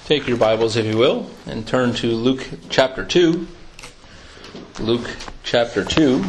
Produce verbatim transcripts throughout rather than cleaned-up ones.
Take your Bibles, if you will, and turn to Luke chapter two. Luke chapter two.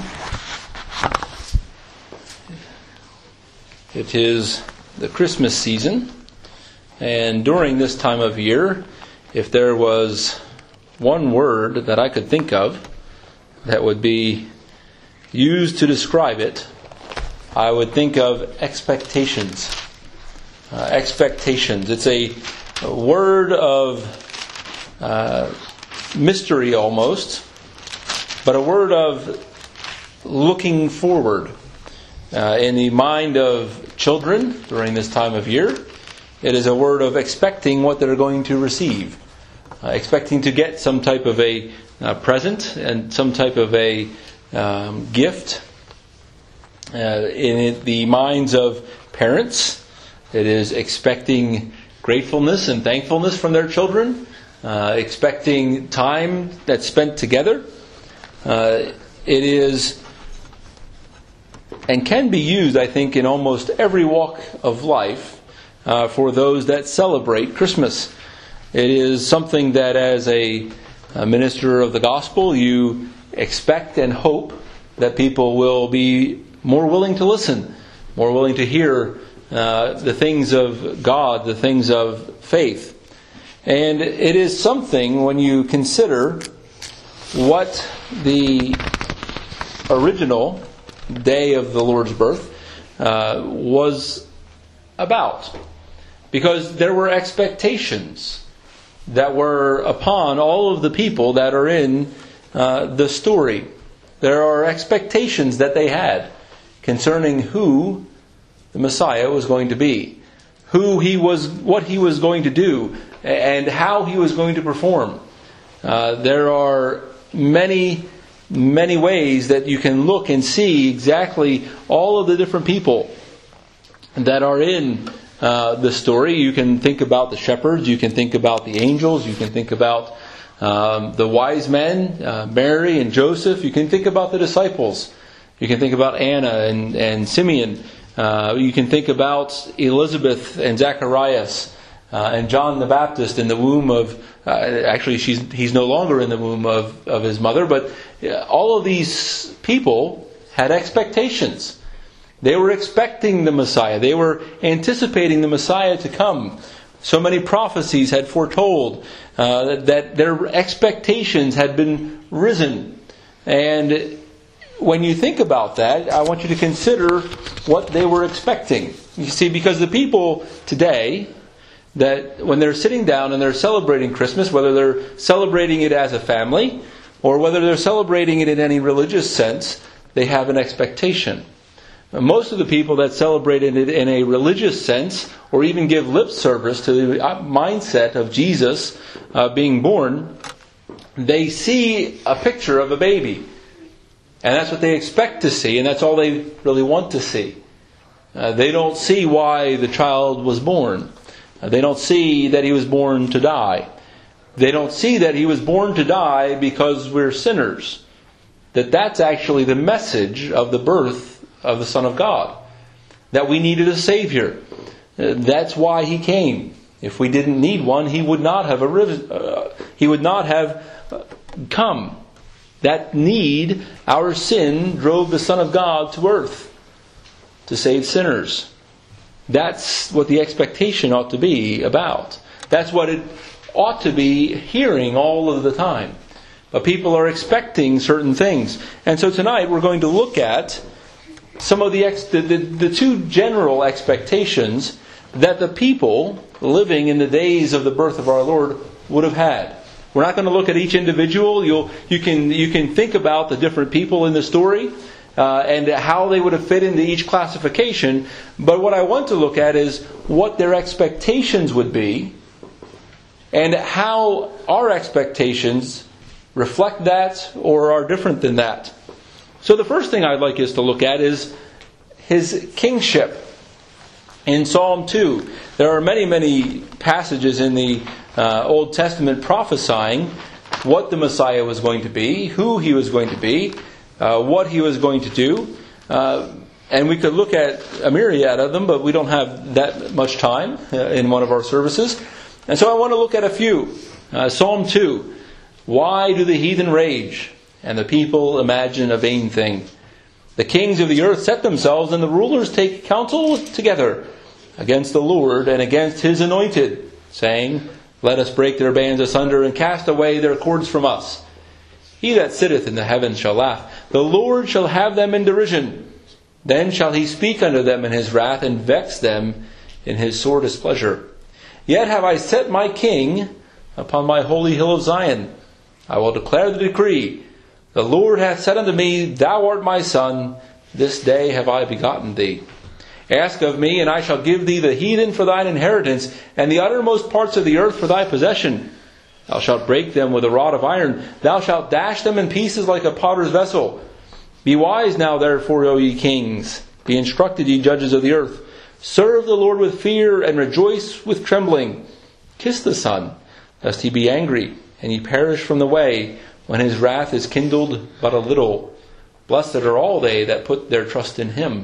It is the Christmas season, and during this time of year, if there was one word that I could think of that would be used to describe it, I would think of expectations. Uh, expectations. It's a, a word of uh, mystery almost, but a word of looking forward. Uh, in the mind of children during this time of year, it is a word of expecting what they're going to receive. Uh, expecting to get some type of a uh, present and some type of a um, gift. Uh, in it, the minds of parents, it is expecting gratefulness and thankfulness from their children, uh, expecting time that's spent together. Uh, it is and can be used, I think, in almost every walk of life uh, for those that celebrate Christmas. It is something that as a, a minister of the gospel, you expect and hope that people will be more willing to listen, more willing to hear uh, the things of God, the things of faith. And it is something, when you consider what the original day of the Lord's birth uh, was about. Because there were expectations that were upon all of the people that are in uh, the story. There are expectations that they had concerning who the Messiah was going to be, who he was, what he was going to do, and how he was going to perform. Uh, there are many, many ways that you can look and see exactly all of the different people that are in uh, the story. You can think about the shepherds, you can think about the angels, you can think about um, the wise men, uh, Mary and Joseph, you can think about the disciples. You can think about Anna and, and Simeon. Uh, you can think about Elizabeth and Zacharias uh, and John the Baptist in the womb of, uh, actually she's, he's no longer in the womb of, of his mother, but all of these people had expectations. They were expecting the Messiah. They were anticipating the Messiah to come. So many prophecies had foretold uh, that, that their expectations had been risen. And when you think about that, I want you to consider what they were expecting. You see, because the people today, that when they're sitting down and they're celebrating Christmas, whether they're celebrating it as a family or whether they're celebrating it in any religious sense, they have an expectation. Most of the people that celebrate it in a religious sense or even give lip service to the mindset of Jesus uh, being born, they see a picture of a baby. And that's what they expect to see, and that's all they really want to see. Uh, they don't see why the child was born. Uh, they don't see that he was born to die. They don't see that he was born to die because we're sinners. That that's actually the message of the birth of the Son of God. That we needed a Savior. Uh, that's why He came. If we didn't need one, He would not have arisen, uh, He would not have uh, come. That need, our sin, drove the Son of God to earth to save sinners. That's what the expectation ought to be about. That's what it ought to be hearing all of the time. But people are expecting certain things. And so tonight we're going to look at some of the, ex- the, the, the two general expectations that the people living in the days of the birth of our Lord would have had. We're not going to look at each individual. You'll, you can you can think about the different people in the story uh, and how they would have fit into each classification. But what I want to look at is what their expectations would be and how our expectations reflect that or are different than that. So the first thing I'd like us to look at is His kingship. In Psalm two, there are many, many passages in the uh, Old Testament prophesying what the Messiah was going to be, who He was going to be, uh, what He was going to do. Uh, and we could look at a myriad of them, but we don't have that much time uh, in one of our services. And so I want to look at a few. Uh, Psalm two. Why do the heathen rage, and the people imagine a vain thing? The kings of the earth set themselves, and the rulers take counsel together against the Lord and against His anointed, saying, Let us break their bands asunder and cast away their cords from us. He that sitteth in the heavens shall laugh. The Lord shall have them in derision. Then shall He speak unto them in His wrath, and vex them in His sore displeasure. Yet have I set my king upon my holy hill of Zion. I will declare the decree. The Lord hath said unto me, Thou art my son, this day have I begotten thee. Ask of me, and I shall give thee the heathen for thine inheritance, and the uttermost parts of the earth for thy possession. Thou shalt break them with a rod of iron. Thou shalt dash them in pieces like a potter's vessel. Be wise now, therefore, O ye kings. Be instructed, ye judges of the earth. Serve the Lord with fear, and rejoice with trembling. Kiss the Son, lest He be angry, and ye perish from the way, when His wrath is kindled but a little. Blessed are all they that put their trust in Him.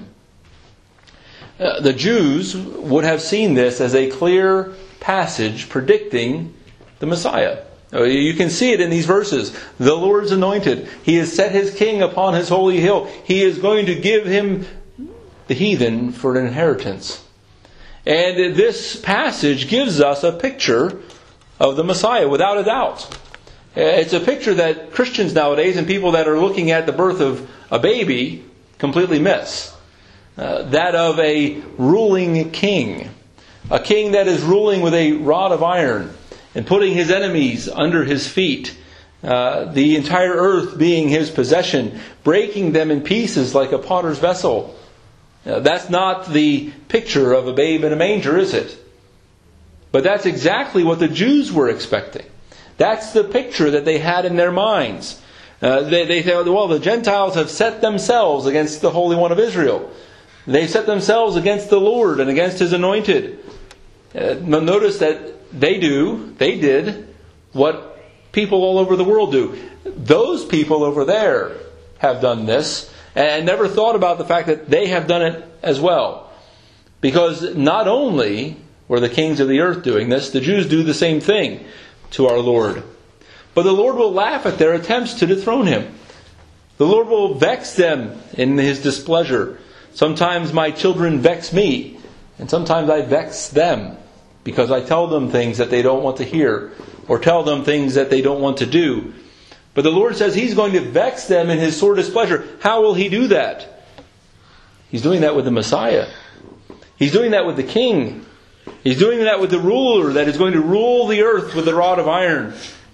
Uh, the Jews would have seen this as a clear passage predicting the Messiah. You can see it in these verses. The Lord's anointed. He has set His king upon His holy hill. He is going to give him the heathen for an inheritance. And this passage gives us a picture of the Messiah, without a doubt. It's a picture that Christians nowadays and people that are looking at the birth of a baby completely miss. Uh, that of a ruling king. A king that is ruling with a rod of iron and putting his enemies under his feet. Uh, the entire earth being his possession, breaking them in pieces like a potter's vessel. Uh, that's not the picture of a babe in a manger, is it? But that's exactly what the Jews were expecting. That's the picture that they had in their minds. Uh, they, they thought, well, the Gentiles have set themselves against the Holy One of Israel. They set themselves against the Lord and against His anointed. Uh, notice that they do, they did what people all over the world do. Those people over there have done this and never thought about the fact that they have done it as well. Because not only were the kings of the earth doing this, the Jews do the same thing to our Lord. But the Lord will laugh at their attempts to dethrone Him. The Lord will vex them in His displeasure. Sometimes my children vex me, and sometimes I vex them because I tell them things that they don't want to hear, or tell them things that they don't want to do. But the Lord says He's going to vex them in His sore displeasure. How will He do that? He's doing that with the Messiah. He's doing that with the King. He's doing that with the ruler that is going to rule the earth with a rod of iron.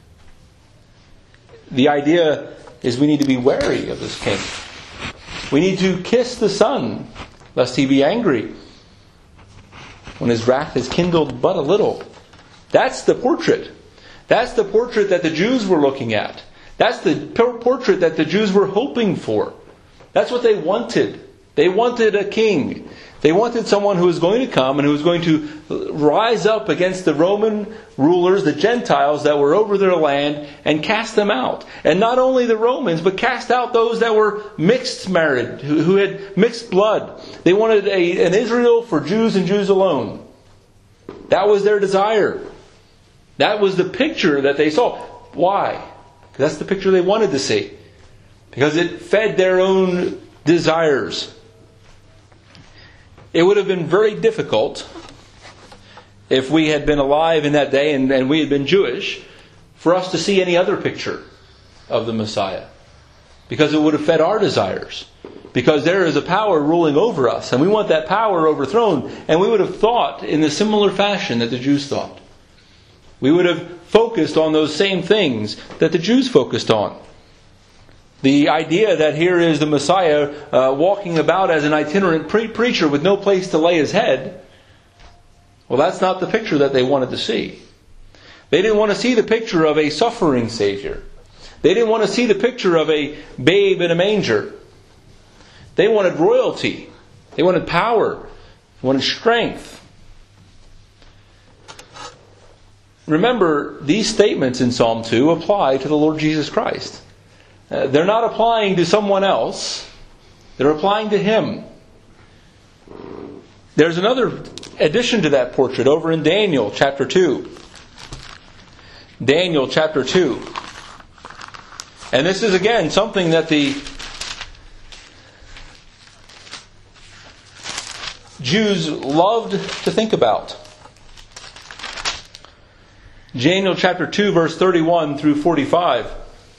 The idea is we need to be wary of this king. We need to kiss the Son, lest He be angry when His wrath is kindled but a little. That's the portrait. That's the portrait that the Jews were looking at. That's the portrait that the Jews were hoping for. That's what they wanted. They wanted a king. They wanted someone who was going to come and who was going to rise up against the Roman rulers, the Gentiles that were over their land, and cast them out. And not only the Romans, but cast out those that were mixed married, who, who had mixed blood. They wanted a, an Israel for Jews and Jews alone. That was their desire. That was the picture that they saw. Why? Because that's the picture they wanted to see. Because it fed their own desires. It would have been very difficult if we had been alive in that day and, and we had been Jewish for us to see any other picture of the Messiah. Because it would have fed our desires. Because there is a power ruling over us and we want that power overthrown. And we would have thought in the similar fashion that the Jews thought. We would have focused on those same things that the Jews focused on. The idea that here is the Messiah uh, walking about as an itinerant pre- preacher with no place to lay His head. Well, that's not the picture that they wanted to see. They didn't want to see the picture of a suffering Savior. They didn't want to see the picture of a babe in a manger. They wanted royalty. They wanted power. They wanted strength. Remember, these statements in Psalm two apply to the Lord Jesus Christ. Uh, they're not applying to someone else. They're applying to Him. There's another addition to that portrait over in Daniel chapter two. Daniel chapter two. And this is again something that the Jews loved to think about. Daniel chapter two, verse thirty-one through forty-five.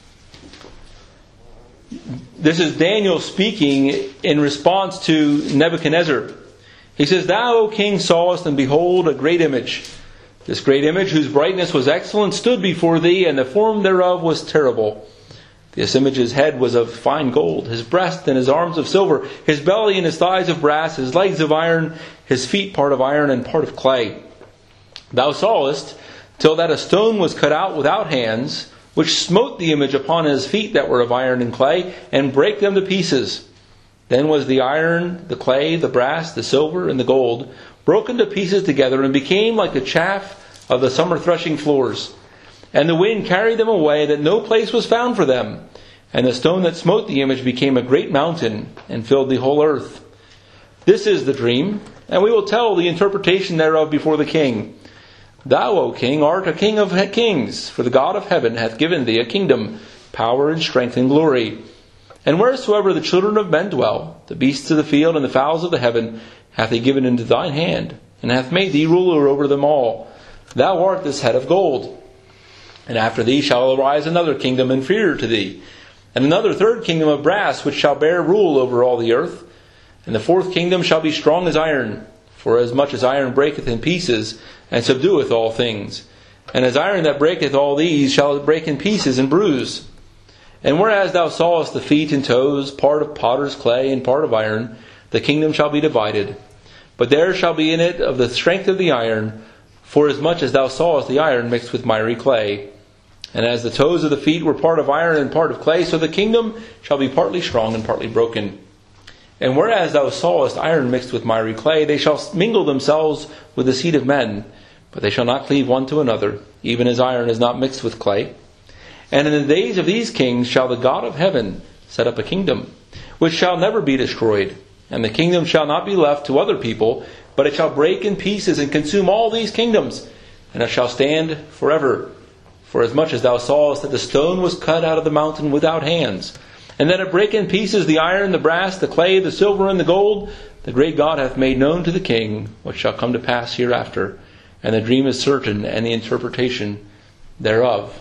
This is Daniel speaking in response to Nebuchadnezzar. He says, "Thou, O king, sawest, and behold, a great image. This great image, whose brightness was excellent, stood before thee, and the form thereof was terrible. This image's head was of fine gold, his breast and his arms of silver, his belly and his thighs of brass, his legs of iron, his feet part of iron and part of clay. Thou sawest, till that a stone was cut out without hands, which smote the image upon his feet that were of iron and clay, and brake them to pieces. Then was the iron, the clay, the brass, the silver, and the gold broken to pieces together, and became like the chaff of the summer threshing floors. And the wind carried them away, that no place was found for them. And the stone that smote the image became a great mountain, and filled the whole earth. This is the dream, and we will tell the interpretation thereof before the king. Thou, O king, art a king of kings, for the God of heaven hath given thee a kingdom, power and strength and glory. And wheresoever the children of men dwell, the beasts of the field and the fowls of the heaven, hath he given into thine hand, and hath made thee ruler over them all. Thou art this head of gold. And after thee shall arise another kingdom inferior to thee, and another third kingdom of brass, which shall bear rule over all the earth. And the fourth kingdom shall be strong as iron, for as much as iron breaketh in pieces, and subdueth all things. And as iron that breaketh all these shall it break in pieces and bruise. And whereas thou sawest the feet and toes, part of potter's clay and part of iron, the kingdom shall be divided. But there shall be in it of the strength of the iron, for as much as thou sawest the iron mixed with miry clay. And as the toes of the feet were part of iron and part of clay, so the kingdom shall be partly strong and partly broken. And whereas thou sawest iron mixed with miry clay, they shall mingle themselves with the seed of men, but they shall not cleave one to another, even as iron is not mixed with clay. And in the days of these kings shall the God of heaven set up a kingdom, which shall never be destroyed. And the kingdom shall not be left to other people, but it shall break in pieces and consume all these kingdoms, and it shall stand forever. For as much as thou sawest that the stone was cut out of the mountain without hands, and that it brake in pieces the iron, the brass, the clay, the silver, and the gold, the great God hath made known to the king what shall come to pass hereafter. And the dream is certain, and the interpretation thereof."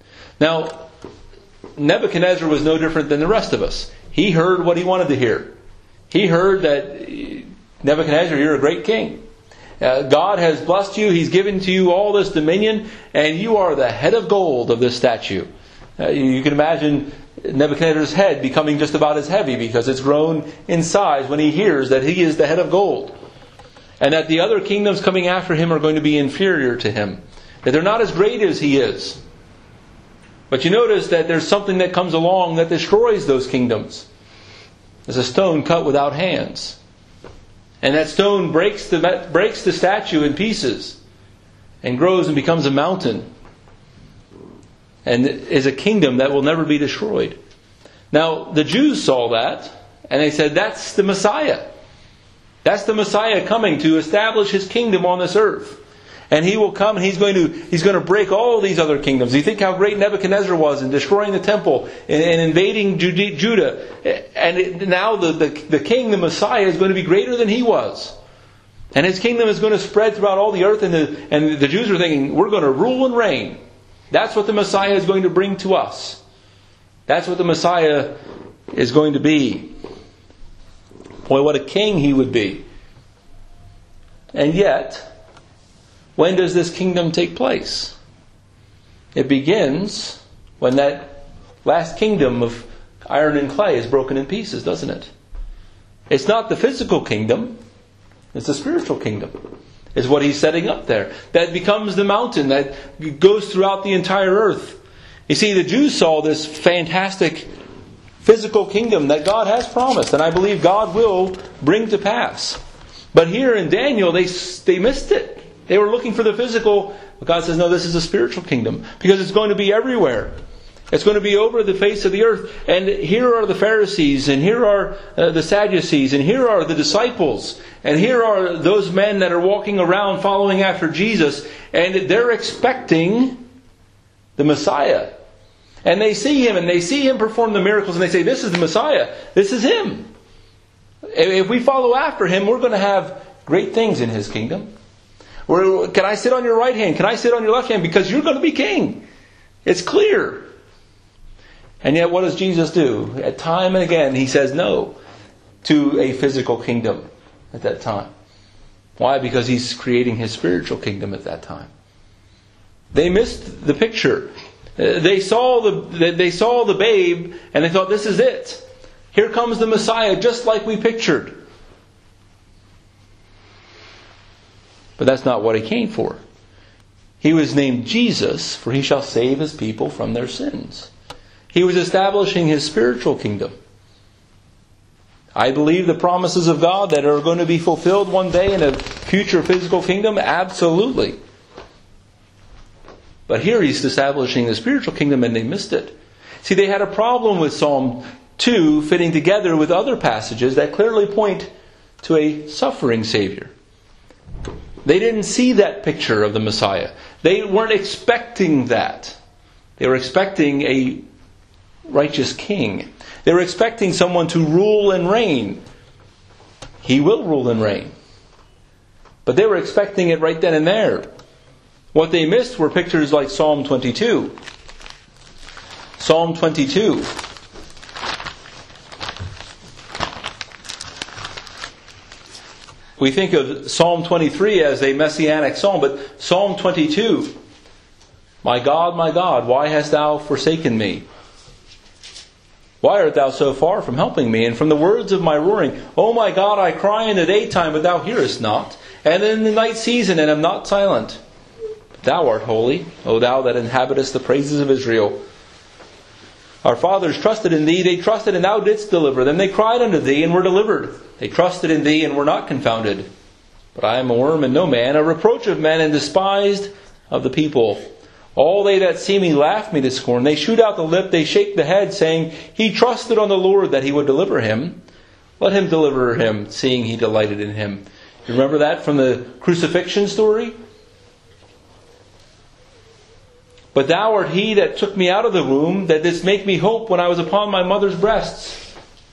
Now, Nebuchadnezzar was no different than the rest of us. He heard what he wanted to hear. He heard that, Nebuchadnezzar, you're a great king. Uh, God has blessed you. He's given to you all this dominion, and you are the head of gold of this statue. Uh, you can imagine Nebuchadnezzar's head becoming just about as heavy because it's grown in size when he hears that he is the head of gold. And that the other kingdoms coming after him are going to be inferior to him. That they're not as great as he is. But you notice that there's something that comes along that destroys those kingdoms. There's a stone cut without hands. And that stone breaks the, breaks the statue in pieces and grows and becomes a mountain. And is a kingdom that will never be destroyed. Now, the Jews saw that, and they said, that's the Messiah. That's the Messiah coming to establish his kingdom on this earth. And he will come and he's going to he's going to break all these other kingdoms. You think how great Nebuchadnezzar was in destroying the temple and, and invading Judah. And it, now the, the, the king, the Messiah, is going to be greater than he was. And his kingdom is going to spread throughout all the earth. And the, and the Jews are thinking, we're going to rule and reign. That's what the Messiah is going to bring to us. That's what the Messiah is going to be. Boy, what a king he would be. And yet, when does this kingdom take place? It begins when that last kingdom of iron and clay is broken in pieces, doesn't it? It's not the physical kingdom. It's the spiritual kingdom. Is what he's setting up there. That becomes the mountain that goes throughout the entire earth. You see, the Jews saw this fantastic physical kingdom that God has promised, and I believe God will bring to pass. But here in Daniel, they they missed it. They were looking for the physical, but God says, no, this is a spiritual kingdom. Because it's going to be everywhere. It's going to be over the face of the earth. And here are the Pharisees, and here are uh, the Sadducees, and here are the disciples, and here are those men that are walking around following after Jesus, and they're expecting the Messiah. And they see Him, and they see Him perform the miracles, and they say, this is the Messiah. This is Him. If we follow after Him, we're going to have great things in His kingdom. Or, can I sit on your right hand? Can I sit on your left hand? Because you're going to be king. It's clear. And yet what does Jesus do? At time and again, He says no to a physical kingdom at that time. Why? Because He's creating His spiritual kingdom at that time. They missed the picture. They saw the they saw the babe and they thought, this is it. Here comes the Messiah, just like we pictured. But that's not what He came for. He was named Jesus, for He shall save His people from their sins. He was establishing His spiritual kingdom. I believe the promises of God that are going to be fulfilled one day in a future physical kingdom, absolutely. But here He's establishing the spiritual kingdom, and they missed it. See, they had a problem with Psalm two fitting together with other passages that clearly point to a suffering Savior. They didn't see that picture of the Messiah. They weren't expecting that. They were expecting a righteous king. They were expecting someone to rule and reign. He will rule and reign. But they were expecting it right then and there. What they missed were pictures like Psalm twenty-two. Psalm twenty-two. We think of Psalm twenty-three as a messianic psalm, but Psalm twenty-two. My God, my God, why hast thou forsaken me? Why art thou so far from helping me? And from the words of my roaring, O my God, I cry in the daytime, but thou hearest not, and in the night season, and am not silent. Thou art holy, O thou that inhabitest the praises of Israel. Our fathers trusted in Thee, they trusted, and Thou didst deliver them. They cried unto Thee, and were delivered. They trusted in Thee, and were not confounded. But I am a worm and no man, a reproach of men, and despised of the people. All they that see me laugh me to scorn. They shoot out the lip, they shake the head, saying, He trusted on the Lord that He would deliver him. Let Him deliver him, seeing He delighted in him. You remember that from the crucifixion story? But Thou art He that took me out of the womb, that didst make me hope when I was upon my mother's breasts.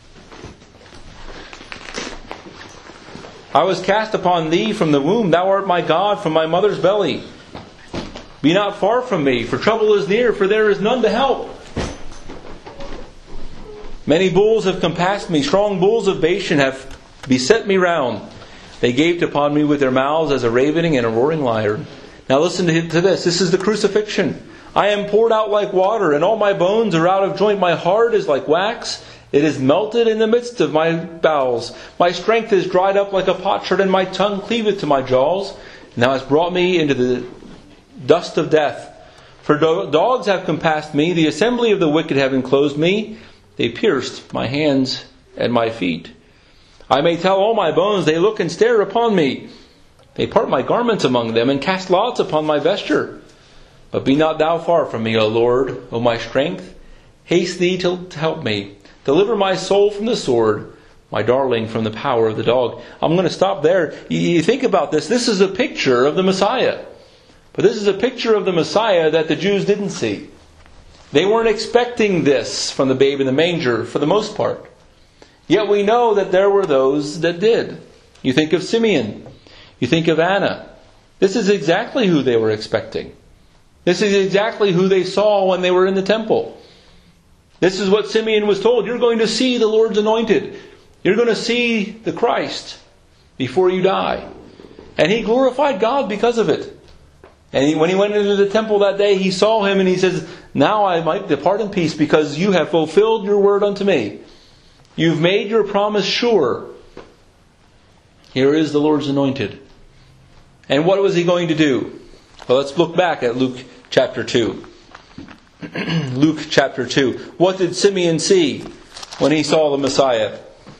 I was cast upon Thee from the womb. Thou art my God from my mother's belly. Be not far from me, for trouble is near, for there is none to help. Many bulls have compassed me, strong bulls of Bashan have beset me round. They gaped upon me with their mouths as a ravening and a roaring lion. Now listen to this. This is the crucifixion. I am poured out like water, and all my bones are out of joint. My heart is like wax. It is melted in the midst of my bowels. My strength is dried up like a potsherd, and my tongue cleaveth to my jaws. And Thou hast brought me into the dust of death. For do- dogs have compassed me. The assembly of the wicked have enclosed me. They pierced my hands and my feet. I may tell all my bones, they look and stare upon me. They part my garments among them, and cast lots upon my vesture. But be not Thou far from me, O Lord, O my strength. Haste Thee to, to help me. Deliver my soul from the sword, my darling from the power of the dog. I'm going to stop there. You, you think about this. This is a picture of the Messiah. But this is a picture of the Messiah that the Jews didn't see. They weren't expecting this from the babe in the manger for the most part. Yet we know that there were those that did. You think of Simeon. You think of Anna. This is exactly who they were expecting. This is exactly who they saw when they were in the temple. This is what Simeon was told. You're going to see the Lord's anointed. You're going to see the Christ before you die. And he glorified God because of it. And he, when he went into the temple that day, he saw him and he says, now I might depart in peace because you have fulfilled your word unto me. You've made your promise sure. Here is the Lord's anointed. And what was he going to do? Well, let's look back at Luke chapter two. Luke chapter two. What did Simeon see when he saw the Messiah?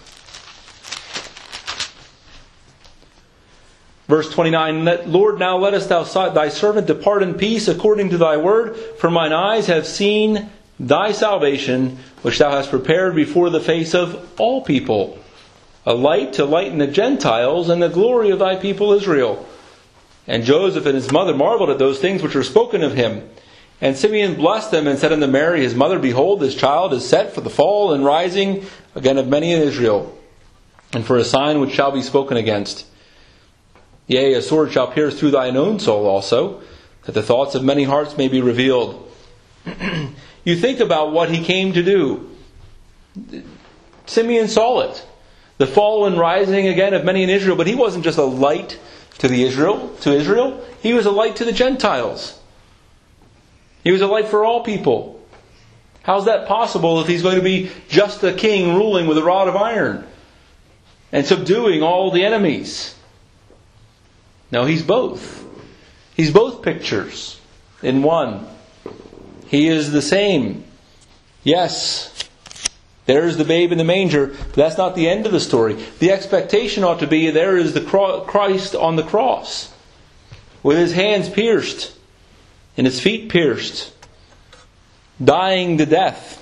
Verse twenty-nine, Lord, now lettest thou thy servant depart in peace according to thy word, for mine eyes have seen thy salvation, which thou hast prepared before the face of all people, a light to lighten the Gentiles and the glory of thy people Israel. And Joseph and his mother marveled at those things which were spoken of him. And Simeon blessed them and said unto Mary his mother, Behold, this child is set for the fall and rising again of many in Israel, and for a sign which shall be spoken against. Yea, a sword shall pierce through thine own soul also, that the thoughts of many hearts may be revealed. You think about what he came to do. Simeon saw it. The fall and rising again of many in Israel. But he wasn't just a light to the Israel, to Israel. He was a light to the Gentiles. He was a light for all people. How's that possible if he's going to be just a king ruling with a rod of iron and subduing all the enemies? No, he's both. He's both pictures in one. He is the same. Yes, there's the babe in the manger, but that's not the end of the story. The expectation ought to be there is the Christ on the cross, with his hands pierced and his feet pierced, dying the death.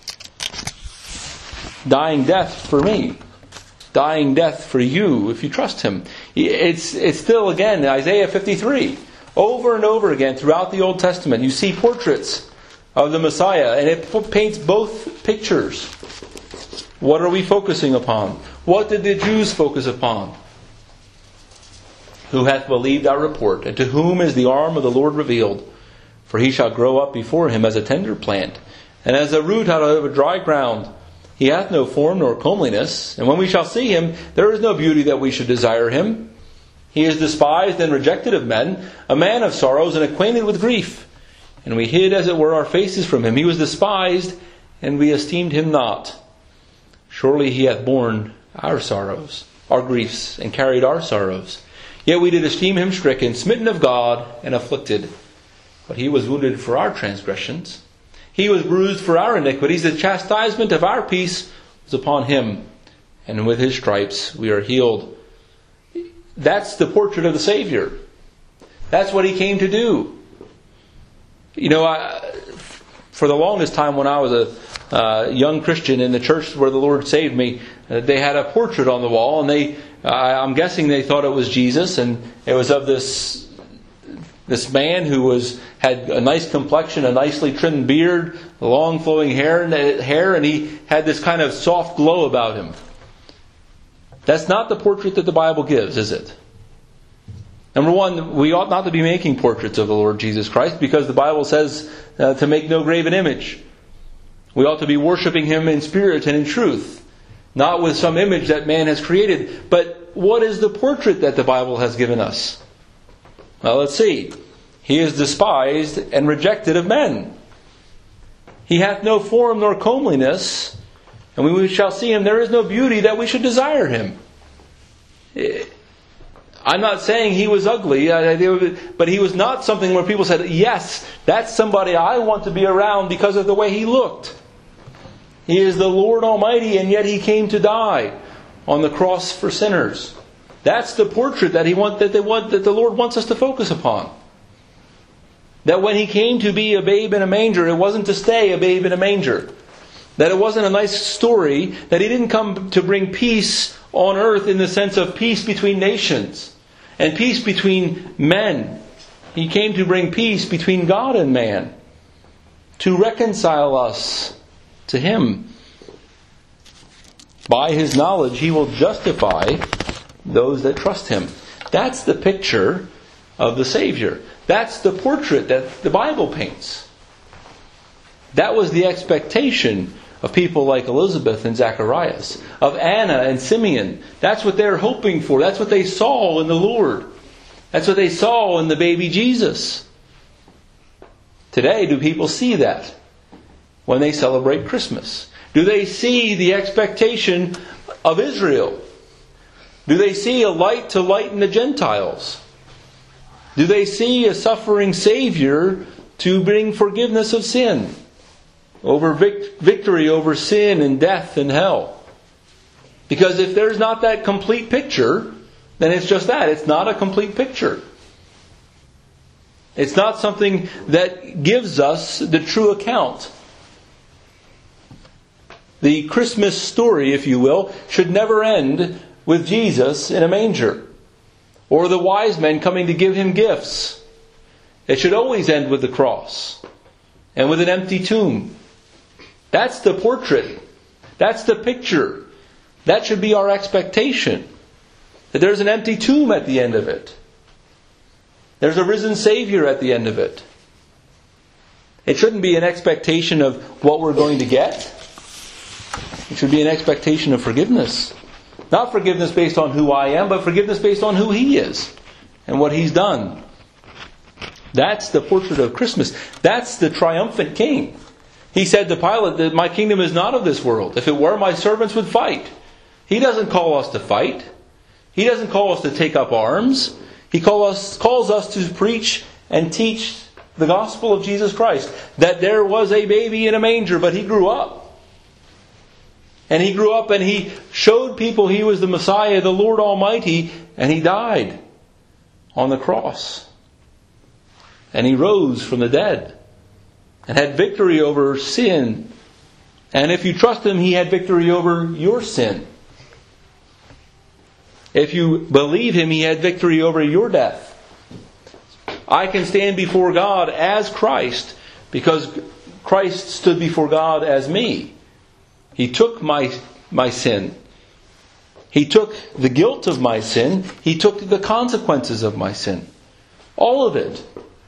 Dying death for me. Dying death for you if you trust him. It's, it's still, again, Isaiah fifty-three. Over and over again throughout the Old Testament, you see portraits of the Messiah, and it paints both pictures. What are we focusing upon? What did the Jews focus upon? Who hath believed our report, and to whom is the arm of the Lord revealed? For he shall grow up before him as a tender plant, and as a root out of a dry ground. He hath no form nor comeliness, and when we shall see him, there is no beauty that we should desire him. He is despised and rejected of men, a man of sorrows and acquainted with grief. And we hid, as it were, our faces from him. He was despised, and we esteemed him not. Surely he hath borne our sorrows, our griefs, and carried our sorrows. Yet we did esteem him stricken, smitten of God, and afflicted. But he was wounded for our transgressions. He was bruised for our iniquities. The chastisement of our peace was upon him. And with his stripes we are healed. That's the portrait of the Savior. That's what he came to do. You know, I, for the longest time when I was a uh, young Christian in the church where the Lord saved me, uh, they had a portrait on the wall, and they, uh, I'm guessing they thought it was Jesus, and it was of this this man who was had a nice complexion, a nicely trimmed beard, long flowing hair, and hair, and he had this kind of soft glow about him. That's not the portrait that the Bible gives, is it? Number one, we ought not to be making portraits of the Lord Jesus Christ, because the Bible says uh, to make no graven image. We ought to be worshiping him in spirit and in truth, not with some image that man has created. But what is the portrait that the Bible has given us? Well, let's see. He is despised and rejected of men. He hath no form nor comeliness, and when we shall see him, there is no beauty that we should desire him. I'm not saying he was ugly, but he was not something where people said, yes, that's somebody I want to be around because of the way he looked. He is the Lord Almighty, and yet he came to die on the cross for sinners. That's the portrait that he want, that they want, that the Lord wants us to focus upon. That when he came to be a babe in a manger, it wasn't to stay a babe in a manger. That it wasn't a nice story. That he didn't come to bring peace on earth in the sense of peace between nations and peace between men. He came to bring peace between God and man, to reconcile us to him. By his knowledge, he will justify those that trust him. That's the picture of the Savior. That's the portrait that the Bible paints. That was the expectation of people like Elizabeth and Zacharias, of Anna and Simeon. That's what they're hoping for. That's what they saw in the Lord. That's what they saw in the baby Jesus. Today, do people see that when they celebrate Christmas? Do they see the expectation of Israel? Do they see a light to lighten the Gentiles? Do they see a suffering Savior to bring forgiveness of sin? Over vic- victory over sin and death and hell? Because if there's not that complete picture, then it's just that. It's not a complete picture. It's not something that gives us the true account. The Christmas story, if you will, should never end with Jesus in a manger, or the wise men coming to give him gifts. It should always end with the cross. and with an empty tomb. That's the portrait. That's the picture. That should be our expectation. That there's an empty tomb at the end of it. There's a risen Savior at the end of it. It shouldn't be an expectation of what we're going to get. It should be an expectation of forgiveness. Not forgiveness based on who I am, but forgiveness based on who He is and what He's done. That's the portrait of Christmas. That's the triumphant King. He said to Pilate that my kingdom is not of this world. If it were, my servants would fight. He doesn't call us to fight. He doesn't call us to take up arms. He call us, calls us to preach and teach the gospel of Jesus Christ. That there was a baby in a manger, but He grew up. And He grew up and He showed people He was the Messiah, the Lord Almighty, and He died on the cross. And He rose from the dead and had victory over sin. And if you trust Him, He had victory over your sin. If you believe Him, He had victory over your death. I can stand before God as Christ because Christ stood before God as me. He took my, my sin. He took the guilt of my sin. He took the consequences of my sin. All of it.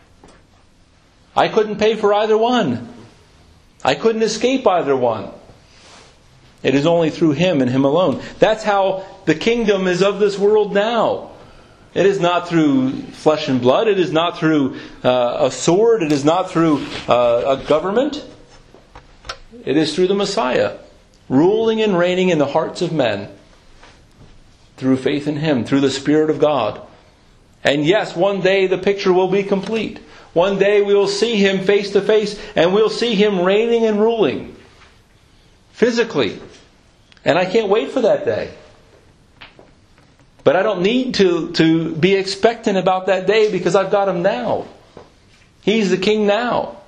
I couldn't pay for either one. I couldn't escape either one. It is only through Him and Him alone. That's how the kingdom is of this world now. It is not through flesh and blood. It is not through uh, a sword. It is not through uh, a government. It is through the Messiah, ruling and reigning in the hearts of men through faith in Him, through the Spirit of God. And yes, one day the picture will be complete. One day we will see Him face to face, and we'll see Him reigning and ruling physically. And I can't wait for that day. But I don't need to, to be expectant about that day because I've got Him now. He's the King now.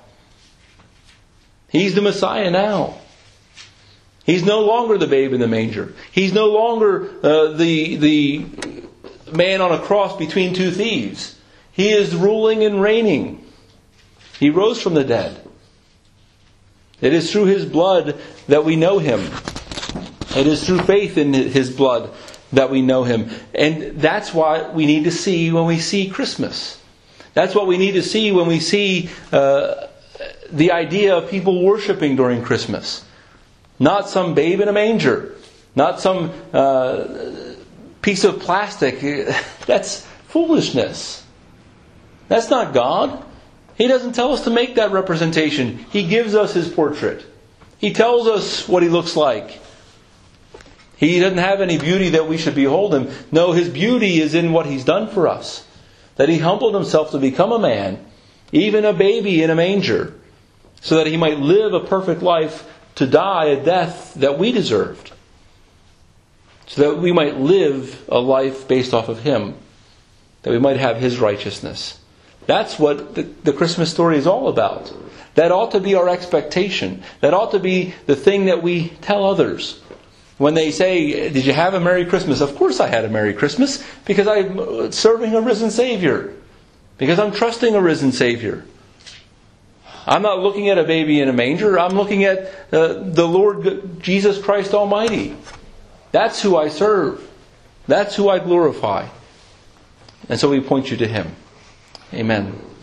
He's the Messiah now. He's no longer the babe in the manger. He's no longer uh, the, the man on a cross between two thieves. He is ruling and reigning. He rose from the dead. It is through His blood that we know Him. It is through faith in His blood that we know Him. And that's what we need to see when we see Christmas. That's what we need to see when we see uh, the idea of people worshiping during Christmas. Not some babe in a manger. Not some uh, piece of plastic. That's foolishness. That's not God. He doesn't tell us to make that representation. He gives us His portrait. He tells us what He looks like. He doesn't have any beauty that we should behold Him. No, His beauty is in what He's done for us. That He humbled Himself to become a man, even a baby in a manger, so that He might live a perfect life to die a death that we deserved. So that we might live a life based off of Him. That we might have His righteousness. That's what the, the Christmas story is all about. That ought to be our expectation. That ought to be the thing that we tell others. When they say, did you have a Merry Christmas? Of course I had a Merry Christmas. Because I'm serving a risen Savior. Because I'm trusting a risen Savior. I'm not looking at a baby in a manger. I'm looking at uh, the Lord Jesus Christ Almighty. That's who I serve. That's who I glorify. And so we point you to Him. Amen.